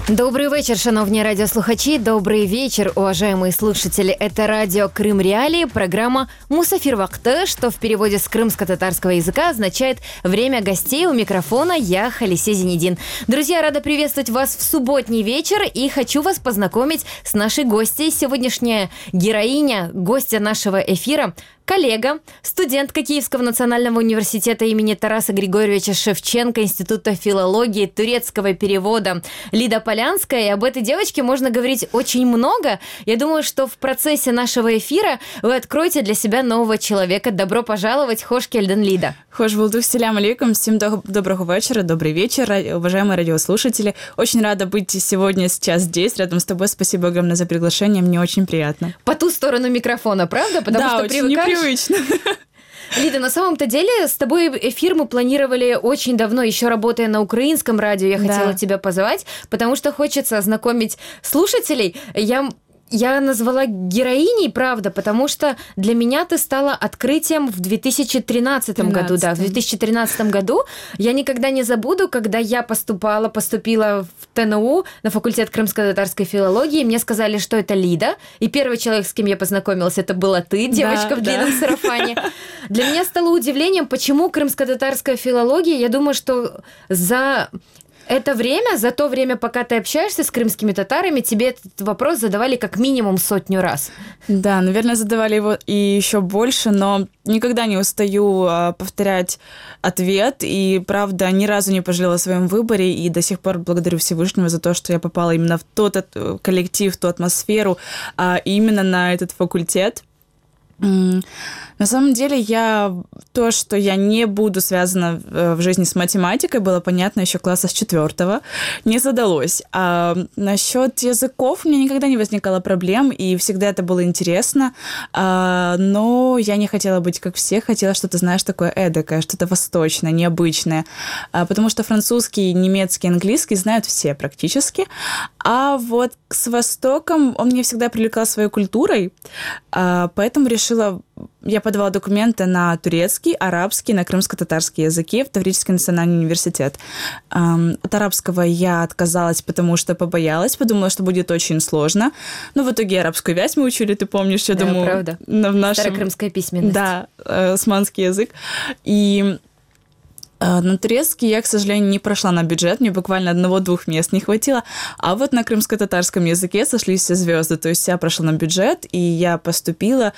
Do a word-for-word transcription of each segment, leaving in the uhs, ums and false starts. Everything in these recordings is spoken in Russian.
Добрий вечір, шановні радіослухачі, добрий вечер, уважаемые слушатели. Это радио Крым Реалии, программа «Мусафир Вакты», что в переводе с крымско-татарского языка означает «Время гостей». У микрофона я, Халисе Зенедин. Друзья, рада приветствовать вас в субботний вечер и хочу вас познакомить с нашей гостьей. Сегодняшняя героиня, гостья нашего эфира – коллега, студентка Киевского национального университета имени Тараса Григорьевича Шевченко, Института филологии, турецкого перевода Лида Полянская. И об этой девочке можно говорить очень много. Я думаю, что в процессе нашего эфира вы откроете для себя нового человека. Добро пожаловать, хош келден, Лида. Хош булдух, селям алейкум. Всем доброго вечера, добрый вечер, уважаемые радиослушатели. Очень рада быть сегодня, сейчас здесь, рядом с тобой. Спасибо огромное за приглашение, мне очень приятно. По ту сторону микрофона, правда? Потому да, что очень привыкаешь... непривычно. Лида, на самом-то деле с тобой эфир мы планировали очень давно, еще работая на украинском радио, я хотела да. тебя позвать, потому что хочется ознакомить слушателей. Я... Я назвала героиней, правда, потому что для меня ты стала открытием в две тысячи тринадцатом году. Да, в две тысячи тринадцатом году. Я никогда не забуду, когда я поступала, поступила в ТНУ на факультет крымско-татарской филологии. Мне сказали, что это Лида. И первый человек, с кем я познакомилась, это была ты, девочка да, в длинном да. сарафане. Для меня стало удивлением, почему крымско-татарская филология. Я думаю, что за... Это время, за то время, пока ты общаешься с крымскими татарами, тебе этот вопрос задавали как минимум сотню раз. Да, наверное, задавали его и еще больше, но никогда не устаю повторять ответ. И, правда, ни разу не пожалела о своем выборе. И до сих пор благодарю Всевышнего за то, что я попала именно в тот коллектив, в ту атмосферу, а именно на этот факультет. На самом деле, я то, что я не буду связана в жизни с математикой, было понятно еще класса с четвертого, не задалось. А насчет языков у меня никогда не возникало проблем, и всегда это было интересно, а, но я не хотела быть как все, хотела что-то, знаешь, такое эдакое, что-то восточное, необычное, а, потому что французский, немецкий, английский знают все практически, а вот с Востоком он меня всегда привлекал своей культурой, а, поэтому решила... Я подавала документы на турецкий, арабский, на крымско-татарский языки в Таврический национальный университет. От арабского я отказалась, потому что побоялась, подумала, что будет очень сложно. Но в итоге арабскую вязь мы учили, ты помнишь, я да, думаю... правда. В нашем... Старокрымская письменность. Да, османский язык. И... На турецкий я, к сожалению, не прошла на бюджет, мне буквально одного-двух мест не хватило, а вот на крымско-татарском языке сошлись все звезды, то есть я прошла на бюджет, и я поступила,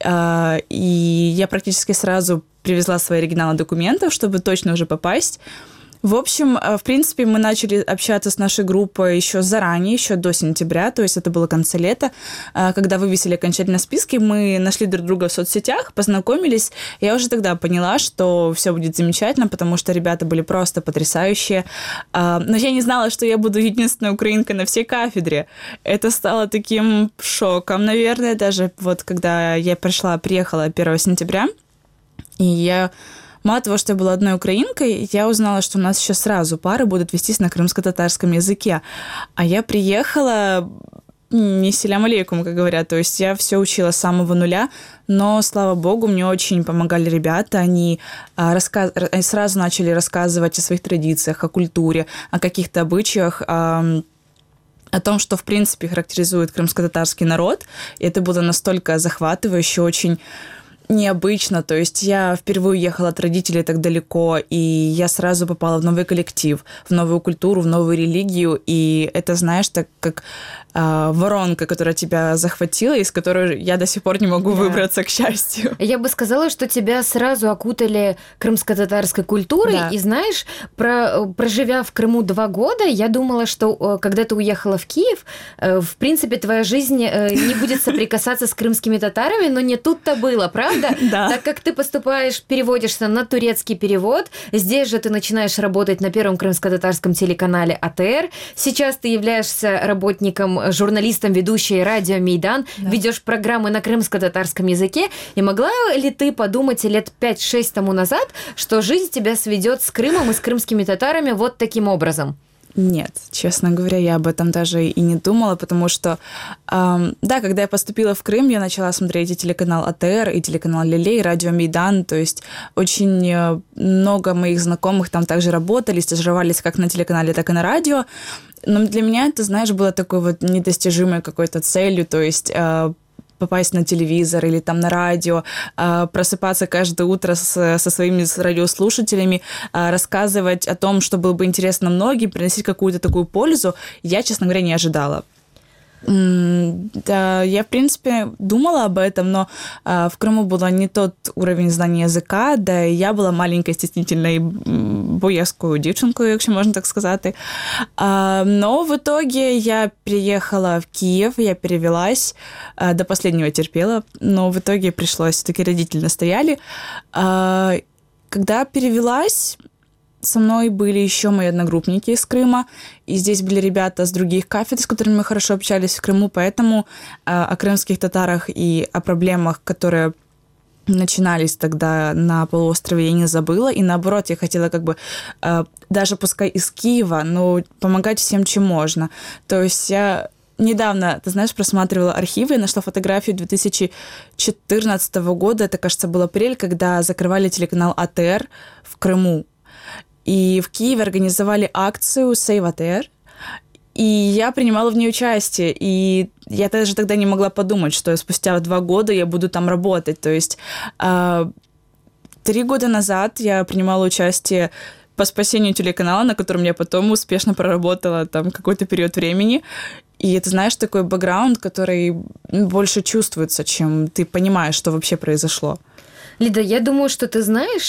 и я практически сразу привезла свои оригиналы документов, чтобы точно уже попасть. В общем, в принципе, мы начали общаться с нашей группой еще заранее, еще до сентября, то есть это было конце лета, когда вывесили окончательно списки, мы нашли друг друга в соцсетях, познакомились, и я уже тогда поняла, что все будет замечательно, потому что ребята были просто потрясающие, но я не знала, что я буду единственной украинкой на всей кафедре. Это стало таким шоком, наверное, даже вот когда я пришла, приехала первого сентября, и я... Мало того, что я была одной украинкой, я узнала, что у нас еще сразу пары будут вестись на крымско-татарском языке. А я приехала не селям алейкум, как говорят, то есть я все учила с самого нуля, но, слава богу, мне очень помогали ребята, они рассказ... сразу начали рассказывать о своих традициях, о культуре, о каких-то обычаях, о... о том, что, в принципе, характеризует крымско-татарский народ. И это было настолько захватывающе, очень... необычно, то есть я впервые уехала от родителей так далеко, и я сразу попала в новый коллектив, в новую культуру, в новую религию, и это, знаешь, так как э, воронка, которая тебя захватила, из которой я до сих пор не могу да. выбраться, к счастью. Я бы сказала, что тебя сразу окутали крымско-татарской культурой, да. и знаешь, про, проживя в Крыму два года, я думала, что когда ты уехала в Киев, э, в принципе, твоя жизнь э, не будет соприкасаться с крымскими татарами, но не тут-то было, правда? Да. Так как ты поступаешь, переводишься на турецкий перевод, здесь же ты начинаешь работать на первом крымско-татарском телеканале АТР. Сейчас ты являешься работником, журналистом, ведущей радио «Мейдан», да. ведешь программы на крымско-татарском языке. И могла ли ты подумать лет пять-шесть тому назад, что жизнь тебя сведет с Крымом и с крымскими татарами вот таким образом? Нет, честно говоря, я об этом даже и не думала, потому что, э, да, когда я поступила в Крым, я начала смотреть и телеканал А Тэ Эр, и телеканал Леле, и радио Мейдан, то есть очень много моих знакомых там также работали, стажировались как на телеканале, так и на радио, но для меня это, знаешь, было такой вот недостижимой какой-то целью, то есть... Э, попасть на телевизор или там на радио, просыпаться каждое утро с, со своими радиослушателями, рассказывать о том, что было бы интересно многим, приносить какую-то такую пользу, я, честно говоря, не ожидала. Да, я, в принципе, думала об этом, но а, в Крыму был не тот уровень знания язика, да и я була маленькою, стеснительною, боязкою дівчинкою, якщо можна так сказати. А, но в итоге я переехала в Киев, я перевелась, а, до последнего терпела, но в итоге пришлось, таки родители настояли. А, когда перевелась... Со мной были еще мои одногруппники из Крыма, и здесь были ребята с других кафедр, с которыми мы хорошо общались в Крыму, поэтому э, о крымских татарах и о проблемах, которые начинались тогда на полуострове, я не забыла, и наоборот, я хотела как бы, э, даже пускай из Киева, но помогать всем, чем можно. То есть я... Недавно, ты знаешь, просматривала архивы и нашла фотографию две тысячи четырнадцатого года, это, кажется, был апрель, когда закрывали телеканал А Тэ Эр в Крыму. И в Киеве организовали акцию «Save А Тэ Эр», и я принимала в ней участие. И я даже тогда не могла подумать, что спустя два года я буду там работать. То есть э, три года назад я принимала участие по спасению телеканала, на котором я потом успешно проработала там какой-то период времени. И это, знаешь, такой бэкграунд, который больше чувствуется, чем ты понимаешь, что вообще произошло. Лида, я думаю, что ты знаешь,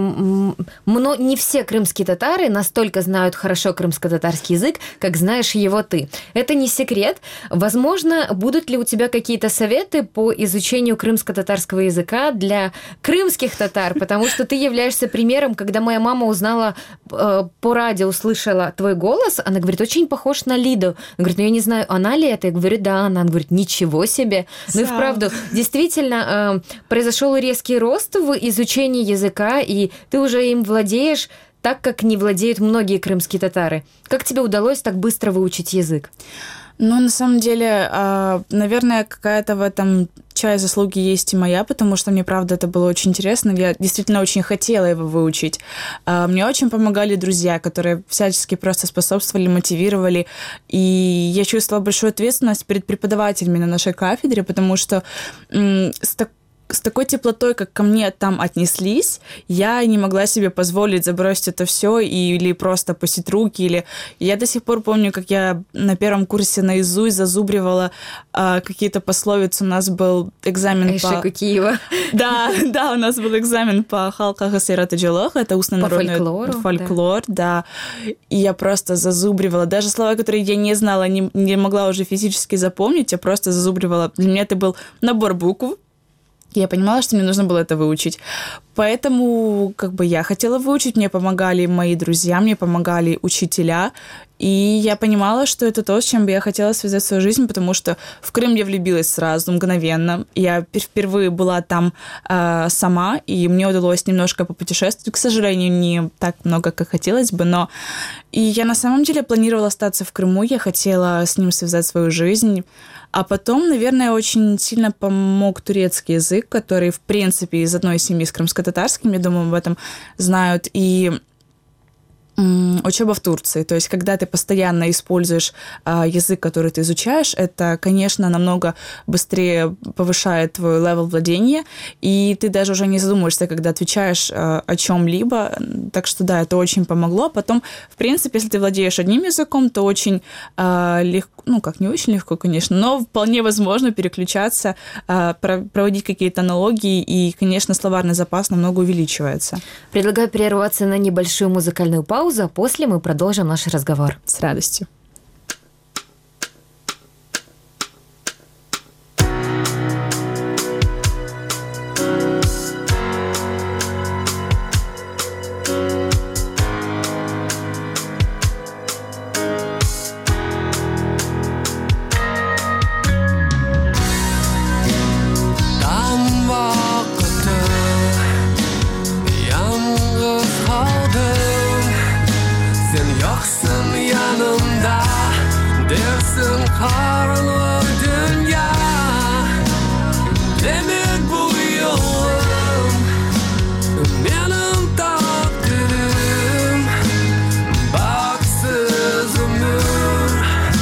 э, не все крымские татары настолько знают хорошо крымско-татарский язык, как знаешь его ты. Это не секрет. Возможно, будут ли у тебя какие-то советы по изучению крымско-татарского языка для крымских татар? Потому что ты являешься примером, когда моя мама узнала э, по радио, услышала твой голос, она говорит, очень похож на Лиду. Она говорит, ну я не знаю, она ли это? Я говорю, да, она. Она говорит, ничего себе. Ну и вправду, действительно, э, произошел резкий рост в изучении языка, и ты уже им владеешь так, как не владеют многие крымские татары. Как тебе удалось так быстро выучить язык? Ну, на самом деле, наверное, какая-то в этом часть заслуги есть и моя, потому что мне, правда, это было очень интересно. Я действительно очень хотела его выучить. Мне очень помогали друзья, которые всячески просто способствовали, мотивировали. И я чувствовала большую ответственность перед преподавателями на нашей кафедре, потому что с такой с такой теплотой, как ко мне там отнеслись, я не могла себе позволить забросить это все или просто опустить руки. Или... Я до сих пор помню, как я на первом курсе наизусть зазубривала а, какие-то пословицы. У нас был экзамен Айшеку по... Киева. Да, да, у нас был экзамен по халках и сиратаджалах. Это устный народный фольклору, фольклор, да. да. И я просто зазубривала. Даже слова, которые я не знала, не, не могла уже физически запомнить, я просто зазубривала. Для меня это был набор букв. Я понимала, что мне нужно было это выучить. Поэтому как бы я хотела выучить, мне помогали мои друзья, мне помогали учителя. И я понимала, что это то, с чем бы я хотела связать свою жизнь, потому что в Крым я влюбилась сразу, мгновенно. Я впервые была там э, сама, и мне удалось немножко попутешествовать. К сожалению, не так много, как хотелось бы, но... И я на самом деле планировала остаться в Крыму, я хотела с ним связать свою жизнь. А потом, наверное, очень сильно помог турецкий язык, который, в принципе, из одной семьи с крымско-татарским, я думаю, об этом знают, и м- учеба в Турции. То есть, когда ты постоянно используешь а, язык, который ты изучаешь, это, конечно, намного быстрее повышает твой левел владения, и ты даже уже не задумываешься, когда отвечаешь а, о чем-либо. Так что, да, это очень помогло. Потом, в принципе, если ты владеешь одним языком, то очень а, легко, ну, как не очень легко, конечно, но вполне возможно переключаться, проводить какие-то аналогии, и, конечно, словарный запас намного увеличивается. Предлагаю прерваться на небольшую музыкальную паузу, а после мы продолжим наш разговор. С радостью. Sen yoksun yanımda Karanlık dünya demir bu yolum benim takdirim baksız ömür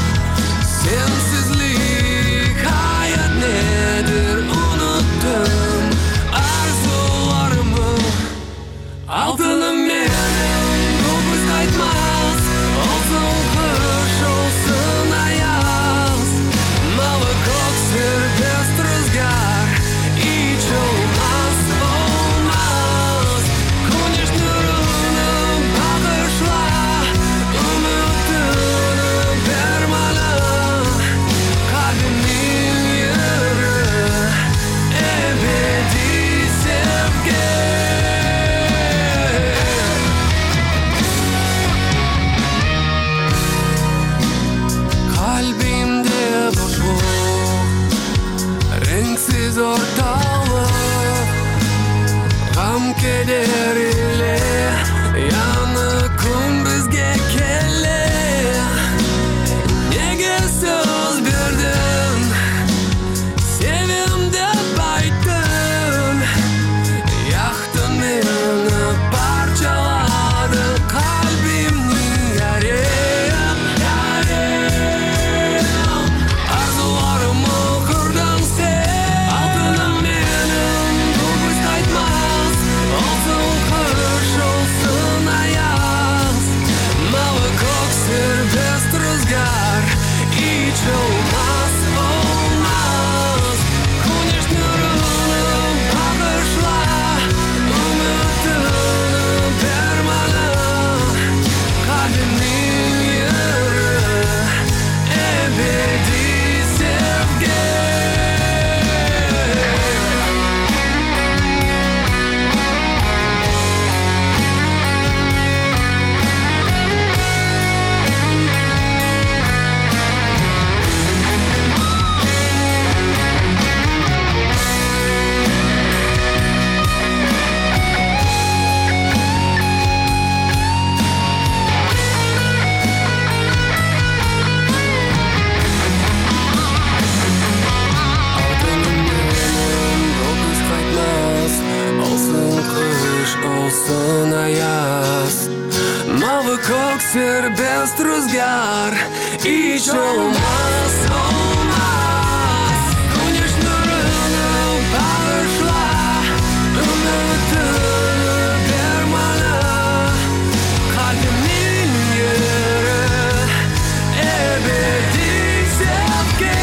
sensizlik hayat nedir unuttum arzularımı altınım benim dokuz kaytmaz olsun kış olsun ayaz mavi kok serbest rüzgar hiç olmaz olmaz güneş nurunu bağışla umutunu ver bana kalbimin yeri ebedi sevgi. Kalbimde boşluk, renksiz ortalık, gam keder ile yanıkım bizge kelle. Nege söz verdin, sevim dep ayttın, yaktın beni parçaladın kalbimni yarım, yarım. Arzularımı kırdın sen, altınım benim dokuz kaytmaz olsun kış olsun ayaz mavi kok serbest rüzgar hiç olmaz olmaz güneş nurunu bağışla umutunu ver bana kalbimin yeri ebedi sevgi. Altınım benim dokuz kaytmaz olsun kış olsun ayaz mavi kok serbest rüzgar hiç olmaz olmaz güneş nurunu bağışla umutunu ver bana kalbimin yeri ebedi sevgi.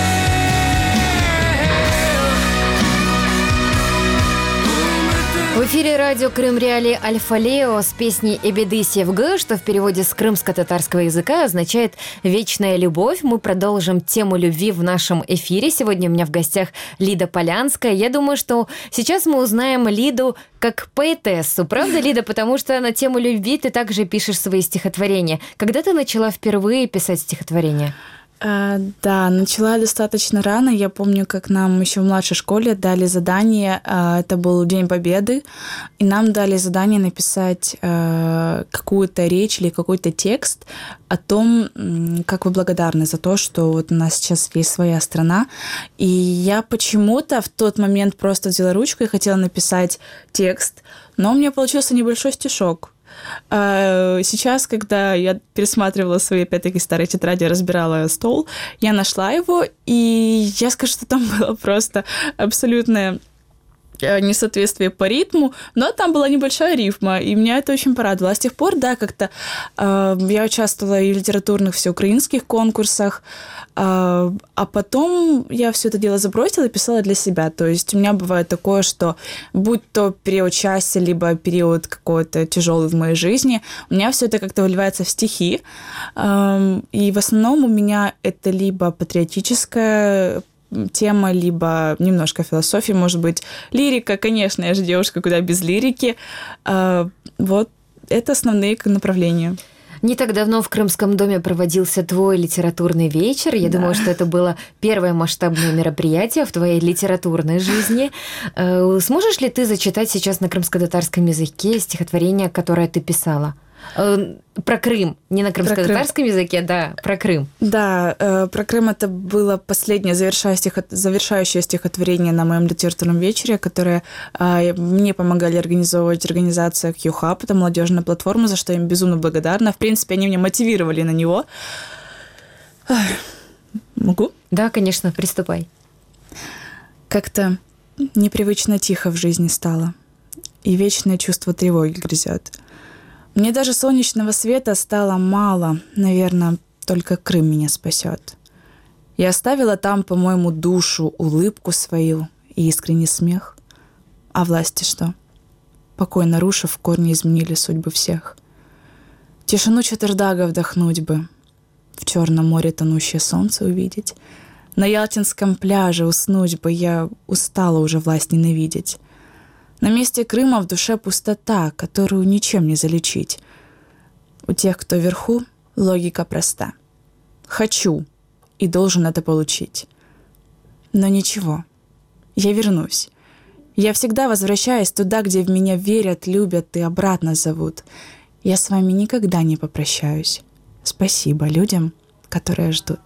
В эфире радио Крым Реалии Альфа Лео с песней «Эбеды Севгы», что в переводе с крымско-татарского языка означает «вечная любовь». Мы продолжим тему любви в нашем эфире. Сегодня у меня в гостях Лида Полянская. Я думаю, что сейчас мы узнаем Лиду как поэтессу. Правда, Лида? Потому что на тему любви ты также пишешь свои стихотворения. Когда ты начала впервые писать стихотворения? А, да, начала достаточно рано. Я помню, как нам еще в младшей школе дали задание, а, это был День Победы, и нам дали задание написать а, какую-то речь или какой-то текст о том, как вы благодарны за то, что вот у нас сейчас есть своя страна. И я почему-то в тот момент просто взяла ручку и хотела написать текст, но у меня получился небольшой стишок. Сейчас, когда я пересматривала свои, опять-таки, старые тетради, разбирала стол, я нашла его, и я скажу, что там было просто абсолютное несоответствие по ритму, но там была небольшая рифма, и меня это очень порадовало. А с тех пор, да, как-то э, я участвовала и в литературных всеукраинских конкурсах, э, а потом я все это дело забросила и писала для себя. То есть у меня бывает такое, что будь то период счастья, либо период какой-то тяжелый в моей жизни, у меня все это как-то выливается в стихи, э, и в основном у меня это либо патриотическая тема, либо немножко философии, может быть, лирика, конечно, я же девушка, куда без лирики. Вот это основные направления. Не так давно в Крымском доме проводился твой литературный вечер. Я да. думаю, что это было первое масштабное мероприятие в твоей литературной жизни. Сможешь ли ты зачитать сейчас на крымско-татарском языке стихотворение, которое ты писала? Э, про Крым. Не на крымско-татарском языке, да, про Крым. Да, э, про Крым это было последнее завершающее, стихо... завершающее стихотворение на моем литературном вечере, которое э, мне помогали организовывать организация Q-Hub, это молодежная платформа, за что я им безумно благодарна. В принципе, они меня мотивировали на него. Могу? Да, конечно, приступай. Как-то непривычно тихо в жизни стало, и вечное чувство тревоги грызет. Мне даже солнечного света стало мало, наверное, только Крым меня спасет. Я оставила там, по-моему, душу, улыбку свою и искренний смех. А власти что? Покой нарушив, в корне изменили судьбы всех. Тишину Чатырдага вдохнуть бы, в Черном море тонущее солнце увидеть. На Ялтинском пляже уснуть бы, я устала уже власть ненавидеть. На месте Крыма в душе пустота, которую ничем не залечить. У тех, кто вверху, логика проста. Хочу и должен это получить. Но ничего, я вернусь. Я всегда возвращаюсь туда, где в меня верят, любят и обратно зовут. Я с вами никогда не попрощаюсь. Спасибо людям, которые ждут.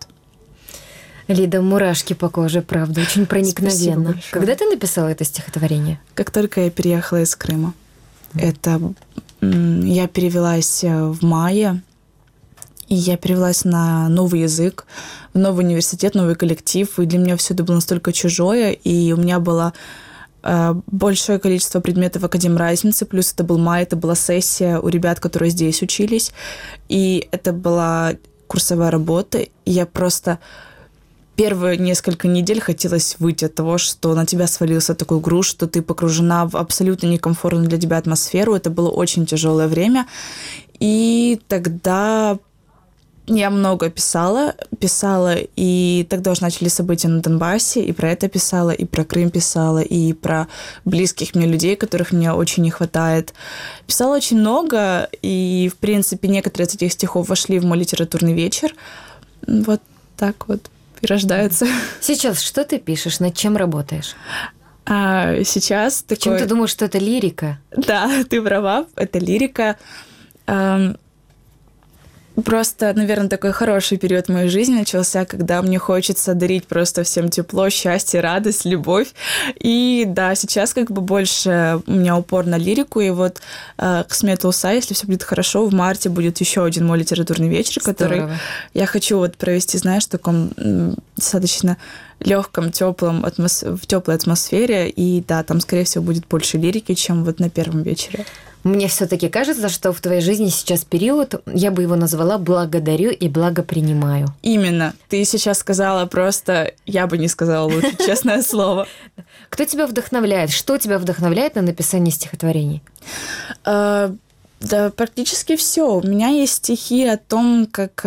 Лида, мурашки по коже, правда, очень проникновенно. Когда ты написала это стихотворение? Как только я переехала из Крыма. Это я перевелась в мае, и я перевелась на новый язык, в новый университет, новый коллектив, и для меня все это было настолько чужое, и у меня было большое количество предметов академразницы, плюс это был май, это была сессия у ребят, которые здесь учились, и это была курсовая работа, и я просто... Первые несколько недель хотелось выйти от того, что на тебя свалился такой груз, что ты погружена в абсолютно некомфортную для тебя атмосферу. Это было очень тяжелое время. И тогда я много писала, писала, и тогда уже начали события на Донбассе, и про это писала, и про Крым писала, и про близких мне людей, которых мне очень не хватает. Писала очень много, и, в принципе, некоторые из этих стихов вошли в мой литературный вечер. Вот так вот. И рождаются. Сейчас что ты пишешь? Над чем работаешь? А сейчас такой... Чем ты думаешь, что это лирика? Да, ты права, это лирика. Просто, наверное, такой хороший период моей жизни начался, когда мне хочется дарить просто всем тепло, счастье, радость, любовь. И да, сейчас как бы больше у меня упор на лирику. И вот э, к смету уса, если все будет хорошо, в марте будет еще один мой литературный вечер, Здорово. Который я хочу вот провести, знаешь, в таком м, достаточно легком, теплом, атмос... в теплой атмосфере. И да, там, скорее всего, будет больше лирики, чем вот на первом вечере. Мне все-таки кажется, что в твоей жизни сейчас период, я бы его назвала «благодарю и благопринимаю». Именно. Ты сейчас сказала просто, я бы не сказала лучше, честное слово. Кто тебя вдохновляет? Что тебя вдохновляет на написание стихотворений? Да, практически все. У меня есть стихи о том, как...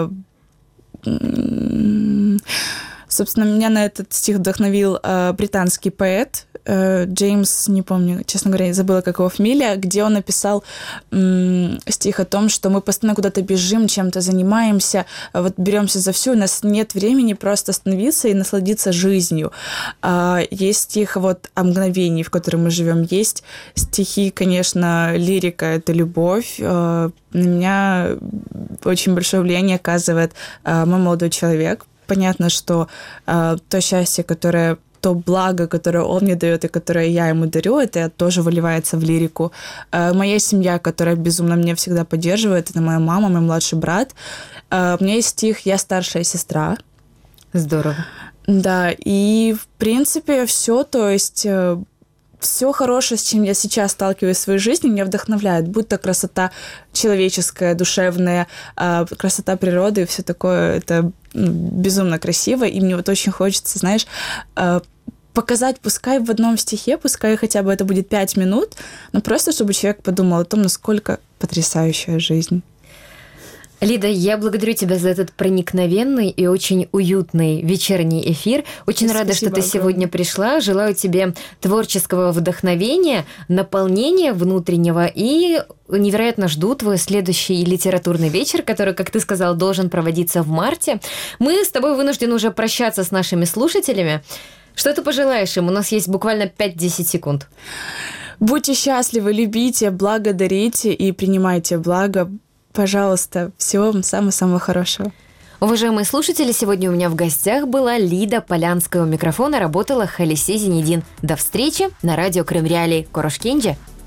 Собственно, меня на этот стих вдохновил британский поэт Джеймс, не помню, честно говоря, я забыла, как его фамилия, где он написал м- стих о том, что мы постоянно куда-то бежим, чем-то занимаемся, вот беремся за все, у нас нет времени просто остановиться и насладиться жизнью. А, есть стих вот о мгновении, в котором мы живем, есть стихи, конечно, лирика — это любовь. А, на меня очень большое влияние оказывает а, мой молодой человек. Понятно, что а, то счастье, которое то благо, которое он мне дает и которое я ему дарю, это тоже выливается в лирику. Моя семья, которая безумно меня всегда поддерживает, это моя мама, мой младший брат. У меня есть стих «Я старшая сестра». Здорово. Да, и в принципе все, то есть все хорошее, с чем я сейчас сталкиваюсь в своей жизни, меня вдохновляет. Будь то красота человеческая, душевная, красота природы и все такое, это безумно красиво, и мне вот очень хочется, знаешь, показать, пускай в одном стихе, пускай хотя бы это будет пять минут, но просто чтобы человек подумал о том, насколько потрясающая жизнь. Лида, я благодарю тебя за этот проникновенный и очень уютный вечерний эфир. Очень Спасибо рада, что ты огромное. Сегодня пришла. Желаю тебе творческого вдохновения, наполнения внутреннего и невероятно жду твой следующий литературный вечер, который, как ты сказал, должен проводиться в марте. Мы с тобой вынуждены уже прощаться с нашими слушателями. Что ты пожелаешь им? У нас есть буквально пять-десять секунд. Будьте счастливы, любите, благодарите и принимайте благо. Пожалуйста, всего вам самого-самого хорошего. Уважаемые слушатели, сегодня у меня в гостях была Лида Полянская. У микрофона работала Халисе Зенедин. До встречи на радио Крым Реалии. Корошкенджи.